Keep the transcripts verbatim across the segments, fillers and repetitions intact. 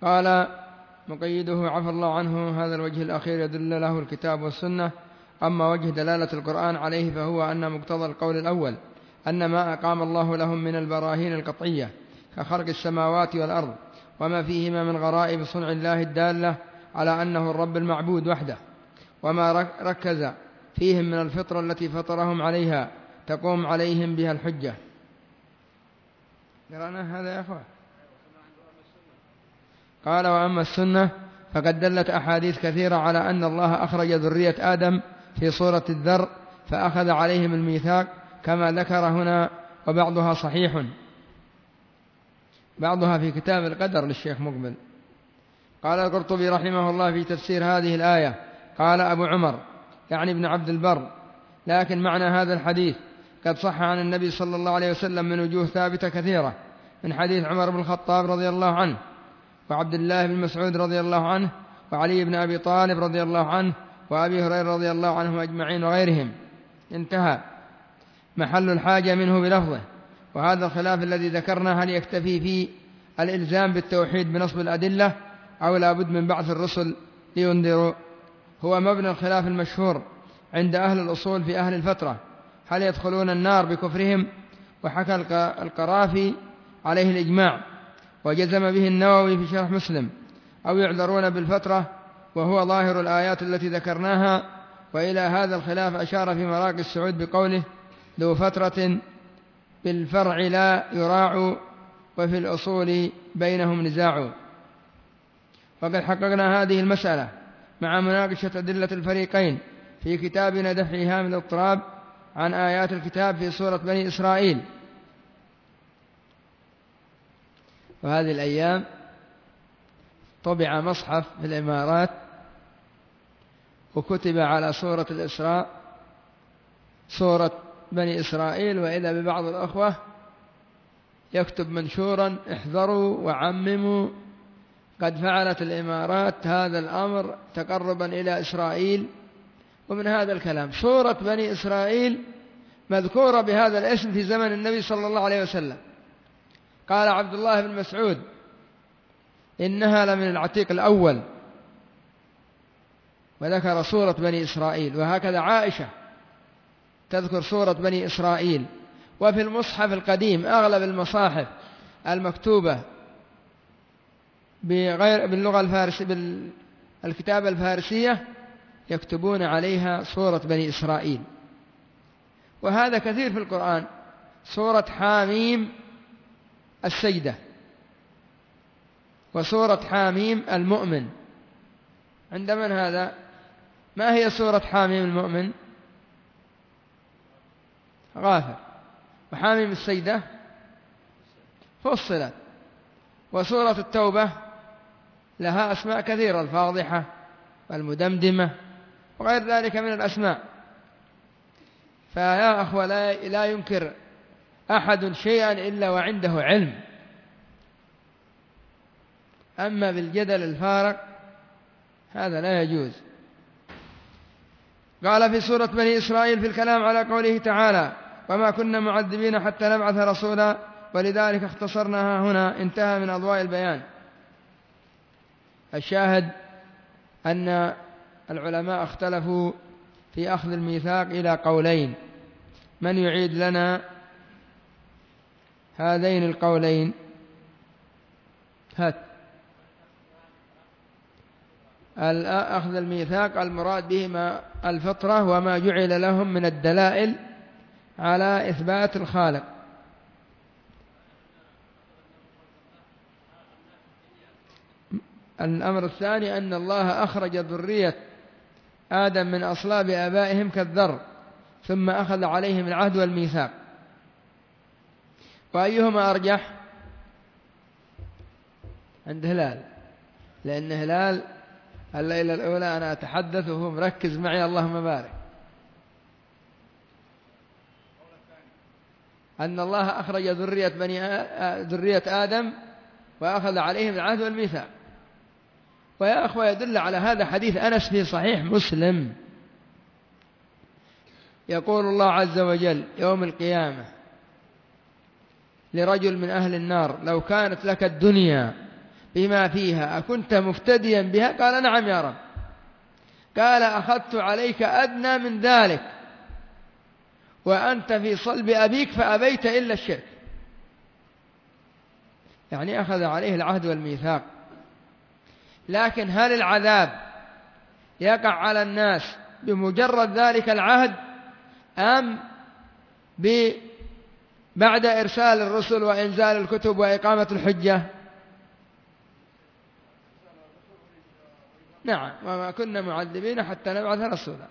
قال مقيده عفى الله عنه: هذا الوجه الأخير يدل له الكتاب والسنة. أما وجه دلالة القرآن عليه فهو أن مقتضى القول الأول أن ما أقام الله لهم من البراهين القطعية كخلق السماوات والأرض وما فيهما من غرائب صنع الله الدالة على أنه الرب المعبود وحده، وما ركز فيهم من الفطرة التي فطرهم عليها تقوم عليهم بها الحجة. قرأنا هذا يا أخوة؟ قال: وأما السنة فقد دلت أحاديث كثيرة على أن الله أخرج ذرية آدم في صورة الذر فأخذ عليهم الميثاق كما ذكر هنا، وبعضها صحيح، بعضها في كتاب القدر للشيخ مقبل. قال القرطبي رحمه الله في تفسير هذه الآية: قال أبو عمر يعني ابن عبد البر: لكن معنى هذا الحديث قد صح عن النبي صلى الله عليه وسلم من وجوه ثابتة كثيرة، من حديث عمر بن الخطاب رضي الله عنه، وعبد الله بن مسعود رضي الله عنه، وعلي بن أبي طالب رضي الله عنه، وأبي هريرة رضي الله عنهم أجمعين وغيرهم. انتهى. محل الحاجة منه بلفظه. وهذا الخلاف الذي ذكرنا هل يكتفي في الإلزام بالتوحيد بنصب الأدلة أو لا بد من بعث الرسل لينذروا؟ هو مبنى الخلاف المشهور عند أهل الأصول في أهل الفترة، هل يدخلون النار بكفرهم؟ وحكى القرافي عليه الإجماع، وجزم به النووي في شرح مسلم، أو يعذرون بالفترة، وهو ظاهر الآيات التي ذكرناها. وإلى هذا الخلاف أشار في مراقي السعود بقوله: ذو فترة بالفرع لا يراع وفي الأصول بينهم نزاع. وقد حققنا هذه المسألة مع مناقشة أدلة الفريقين في كتابنا دفع إيهام الاضطراب عن آيات الكتاب في سورة بني إسرائيل. وهذه الأيام طبع مصحف في الإمارات وكتب على سورة الإسراء سورة بني إسرائيل، وإذا ببعض الأخوة يكتب منشورا: احذروا وعمموا، قد فعلت الإمارات هذا الأمر تقربا إلى إسرائيل. ومن هذا الكلام سورة بني إسرائيل مذكورة بهذا الاسم في زمن النبي صلى الله عليه وسلم. قال عبد الله بن مسعود: إنها لمن العتيق الأول، وذكر سورة بني إسرائيل. وهكذا عائشة تذكر سورة بني إسرائيل. وفي المصحف القديم أغلب المصاحف المكتوبة بغير باللغة الفارسية بالكتابة الفارسية يكتبون عليها سورة بني إسرائيل. وهذا كثير في القرآن. سورة حاميم السجدة، وسورة حاميم المؤمن. عند من هذا؟ ما هي سورة حاميم المؤمن؟ غافر. وحاميم السجدة فصلت. وسورة التوبة لها أسماء كثيرة: الفاضحة والمدمدمة وغير ذلك من الأسماء. فيا أخوة لا ينكر أحد شيئا إلا وعنده علم. أما بالجدل الفارغ هذا لا يجوز. قال في سورة بني إسرائيل في الكلام على قوله تعالى: وما كنا معذبين حتى نبعث رسولا، ولذلك اختصرناها هنا. انتهى من أضواء البيان. الشاهد أن العلماء اختلفوا في أخذ الميثاق إلى قولين. من يعيد لنا هذين القولين؟ هات. أخذ الميثاق المراد بهما الفطرة وما جعل لهم من الدلائل على إثبات الخالق. الأمر الثاني أن الله أخرج ذرية آدم من أصلاب آبائهم كالذر ثم أخذ عليهم العهد والميثاق. وأيهما أرجح؟ عند هلال، لأن هلال الليلة الأولى أنا أتحدث وهو مركز معي اللهم بارك. أن الله أخرج ذرية, بني ذرية آدم وأخذ عليهم العهد والميثاق. ويا أخوة يدل على هذا حديث أنس في صحيح مسلم، يقول الله عز وجل يوم القيامة لرجل من أهل النار: لو كانت لك الدنيا بما فيها أكنت مفتديا بها؟ قال نعم يا رب. قال أخذت عليك أدنى من ذلك وأنت في صلب أبيك فأبيت إلا الشرك. يعني أخذ عليه العهد والميثاق. لكن هل العذاب يقع على الناس بمجرد ذلك العهد أم بعد إرسال الرسل وإنزال الكتب وإقامة الحجة؟ نعم، وما كنا معذبين حتى نبعث رسولا.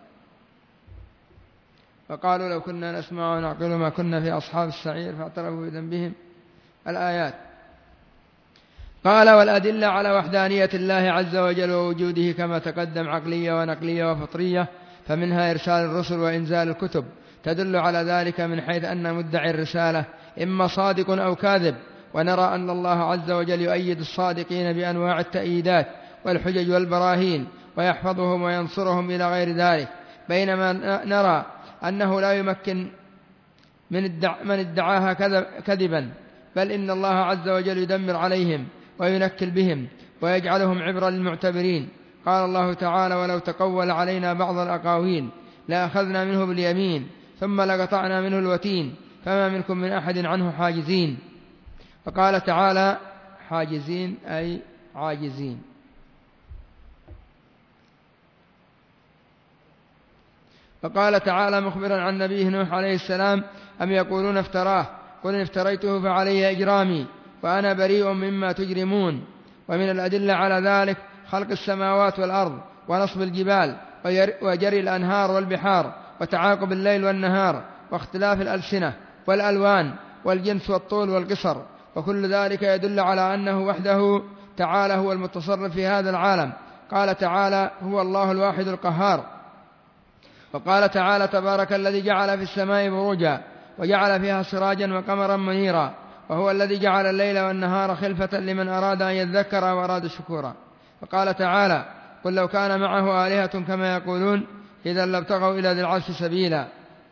وقالوا لو كنا نسمع ونعقل ما كنا في أصحاب السعير فاعترفوا بذنبهم. الآيات. قال والأدلة على وحدانية الله عز وجل ووجوده كما تقدم عقلية ونقلية وفطرية، فمنها إرسال الرسل وإنزال الكتب تدل على ذلك من حيث أن مدعي الرسالة إما صادق أو كاذب، ونرى أن الله عز وجل يؤيد الصادقين بأنواع التأييدات والحجج والبراهين ويحفظهم وينصرهم إلى غير ذلك، بينما نرى أنه لا يمكن من ادعاها كذبا، بل إن الله عز وجل يدمر عليهم وينكل بهم ويجعلهم عبرة للمعتبرين. قال الله تعالى ولو تقول علينا بعض الأقاويل لأخذنا منه باليمين ثم لقطعنا منه الوتين فما منكم من أحد عنه حاجزين. فقال تعالى حاجزين أي عاجزين. فقال تعالى مخبرا عن نبيه نوح عليه السلام أم يقولون افتراه قل إن افتريته فعلي إجرامي وأنا بريء مما تجرمون. ومن الأدلة على ذلك خلق السماوات والأرض ونصب الجبال وجري الأنهار والبحار وتعاقب الليل والنهار واختلاف الألسنة والألوان والجنس والطول والقصر، وكل ذلك يدل على أنه وحده تعالى هو المتصرف في هذا العالم. قال تعالى هو الله الواحد القهار. وقال تعالى تبارك الذي جعل في السماء بروجا وجعل فيها سراجا وقمرا منيرا وهو الذي جعل الليل والنهار خلفة لمن أراد أن يذكر وأراد شكورا. وقال تعالى قل لو كان معه آلهة كما يقولون إذا لابتغوا إلى ذي العرش سبيلا.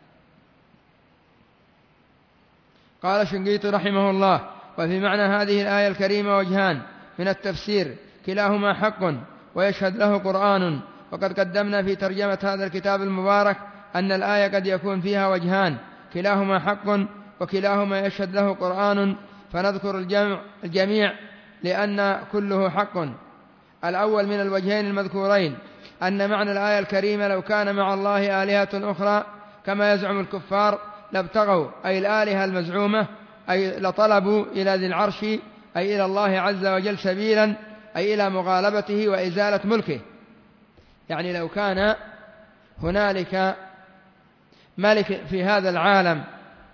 قال الشنقيطي رحمه الله وفي معنى هذه الآية الكريمة وجهان من التفسير كلاهما حق ويشهد له قرآن. وقد قدمنا في ترجمة هذا الكتاب المبارك أن الآية قد يكون فيها وجهان كلاهما حق وكلاهما يشهد له قرآن، فنذكر الجمع الجميع لأن كله حق. الأول من الوجهين المذكورين أن معنى الآية الكريمة لو كان مع الله آلهة أخرى كما يزعم الكفار لابتغوا أي الآلهة المزعومة أي لطلبوا إلى ذي العرش أي إلى الله عز وجل سبيلا أي إلى مغالبته وإزالة ملكه. يعني لو كان هنالك ملك في هذا العالم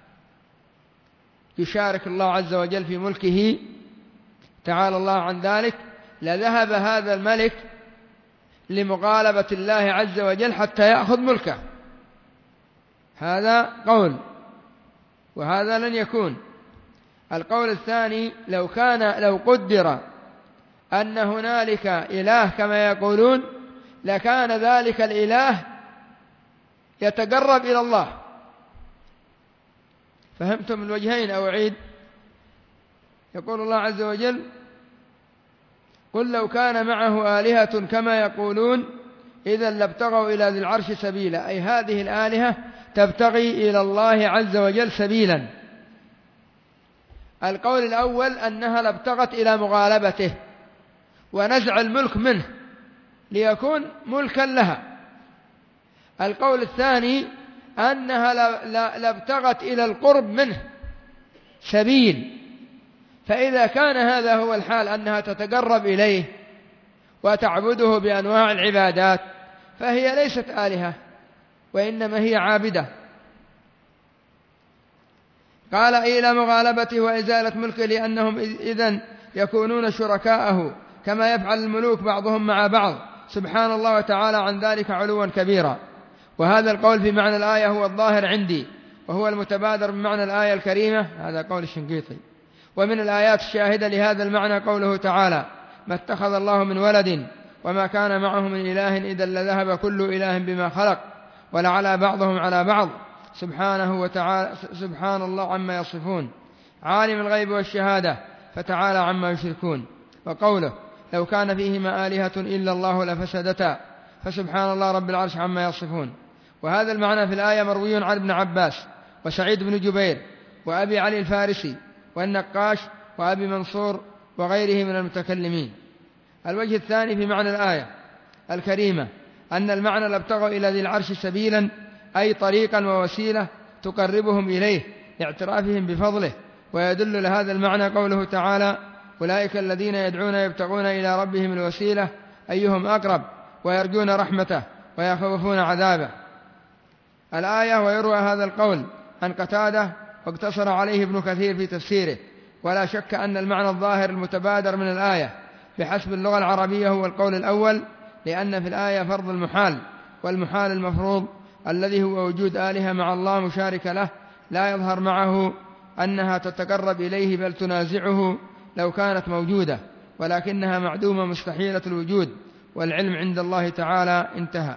يشارك الله عز وجل في ملكه تعالى الله عن ذلك لذهب هذا الملك لمغالبة الله عز وجل حتى يأخذ ملكه. هذا قول، وهذا لن يكون. القول الثاني لو كان لو قدر أن هنالك إله كما يقولون لكان ذلك الإله يتقرب إلى الله. فهمتم الوجهين أو أعيد؟ يقول الله عز وجل قل لو كان معه آلهة كما يقولون إذا لابتغوا إلى ذي العرش سبيلا، أي هذه الآلهة تبتغي إلى الله عز وجل سبيلا. القول الأول أنها لابتغت إلى مغالبته ونزع الملك منه ليكون ملكا لها. القول الثاني أنها لابتغت إلى القرب منه سبيل. فإذا كان هذا هو الحال أنها تتقرب إليه وتعبده بأنواع العبادات فهي ليست آلهة وإنما هي عابدة. قال إلى مغالبته وإزالة ملكه لأنهم إذن يكونون شركاءه كما يفعل الملوك بعضهم مع بعض سبحان الله وتعالى عن ذلك علوا كبيرا. وهذا القول في معنى الآية هو الظاهر عندي وهو المتبادر بمعنى الآية الكريمة. هذا قول الشنقيطي. ومن الآيات الشاهدة لهذا المعنى قوله تعالى ما اتخذ الله من ولد وما كان معه من إله إذا لذهب كل إله بما خلق ولعلى بعضهم على بعض سبحانه وتعالى سبحان الله عما يصفون عالم الغيب والشهادة فتعالى عما يشركون. وقوله لو كان فيهما آلهة إلا الله لفسدتا فسبحان الله رب العرش عما يصفون. وهذا المعنى في الآية مروي عن ابن عباس وسعيد بن جبير وأبي علي الفارسي والنقاش وأبي منصور وغيره من المتكلمين. الوجه الثاني في معنى الآية الكريمة أن المعنى لابتغوا إلى ذي العرش سبيلا، أي طريقا ووسيلة تقربهم إليه لاعترافهم بفضله. ويدل لهذا المعنى قوله تعالى أولئك الذين يدعون يبتغون إلى ربهم الوسيلة أيهم أقرب ويرجون رحمته ويخوفون عذابه. الآية ويروى هذا القول عن قتادة واقتصر عليه ابن كثير في تفسيره. ولا شك أن المعنى الظاهر المتبادر من الآية بحسب اللغة العربية هو القول الأول، لأن في الآية فرض المحال، والمحال المفروض الذي هو وجود آلهة مع الله مشارك له لا يظهر معه أنها تتقرب إليه بل تنازعه لو كانت موجودة، ولكنها معدومة مستحيلة الوجود، والعلم عند الله تعالى. انتهى.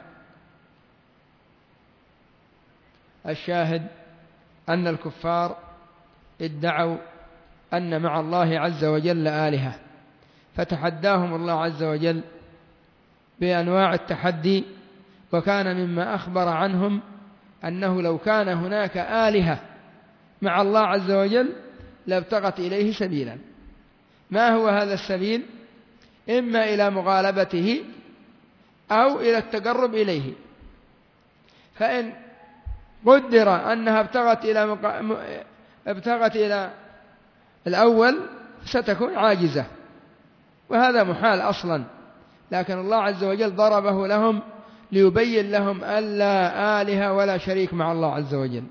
الشاهد أن الكفار ادعوا أن مع الله عز وجل آلهة، فتحداهم الله عز وجل بأنواع التحدي، وكان مما أخبر عنهم أنه لو كان هناك آلهة مع الله عز وجل لابتغت إليه سبيلا. ما هو هذا السبيل؟ إما إلى مغالبته أو إلى التقرب إليه. فإن قدر أنها ابتغت إلى, مق... ابتغت إلى الأول ستكون عاجزة، وهذا محال أصلا، لكن الله عز وجل ضربه لهم ليبين لهم أن لا آلهة ولا شريك مع الله عز وجل.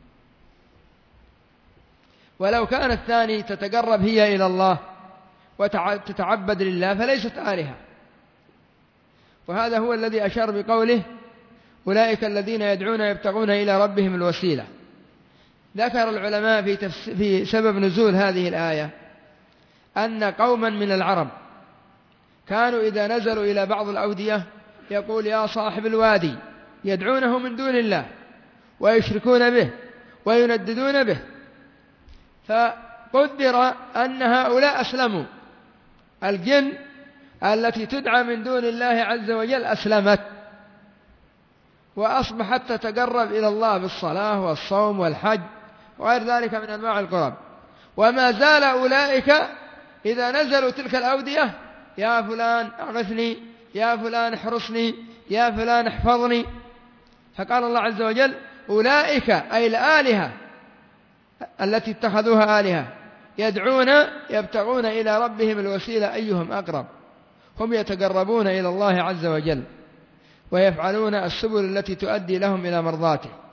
ولو كان الثاني تتقرب هي إلى الله وتتعبد لله فليست آلهة. وهذا هو الذي أشار بقوله أولئك الذين يدعون يبتغون إلى ربهم الوسيلة. ذكر العلماء في, تفس... في سبب نزول هذه الآية أن قوما من العرب كانوا إذا نزلوا إلى بعض الأودية يقول يا صاحب الوادي، يدعونه من دون الله ويشركون به وينددون به. فقدر أن هؤلاء أسلموا، الجن التي تدعى من دون الله عز وجل أسلمت وأصبحت تتقرب إلى الله بالصلاة والصوم والحج وغير ذلك من أنواع القرب. وما زال أولئك إذا نزلوا تلك الأودية يا فلان أغثني، يا فلان احرسني، يا فلان احفظني. فقال الله عز وجل أولئك أي الآلهة التي اتخذوها آلهة يدعون يبتغون إلى ربهم الوسيلة أيهم أقرب. هم يتقربون إلى الله عز وجل ويفعلون السبل التي تؤدي لهم إلى مرضاته.